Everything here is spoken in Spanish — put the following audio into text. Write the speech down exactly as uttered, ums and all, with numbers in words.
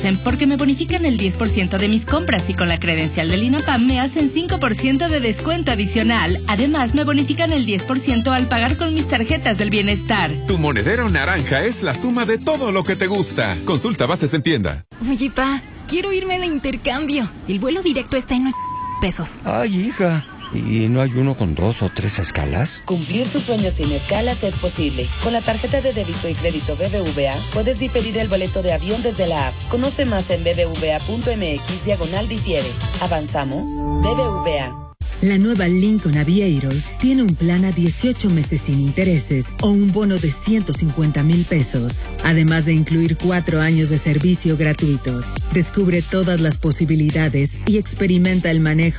Porque me bonifican el diez por ciento de mis compras y con la credencial del INAPAM me hacen cinco por ciento de descuento adicional. Además, me bonifican el diez por ciento al pagar con mis tarjetas del bienestar. Tu monedero naranja es la suma de todo lo que te gusta. Consulta bases en tienda. Oye, pa, quiero irme de intercambio. El vuelo directo está en pesos. Ay, hija. ¿Y no hay uno con dos o tres escalas? Cumplir tus sueños sin escalas es posible. Con la tarjeta de débito y crédito B B V A, puedes diferir el boleto de avión desde la app. Conoce más en bbva.mx diagonal difiere. ¿Avanzamos? B B V A. La nueva Lincoln Aviator tiene un plan a dieciocho meses sin intereses o un bono de ciento cincuenta mil pesos, además de incluir cuatro años de servicio gratuitos. Descubre todas las posibilidades y experimenta el manejo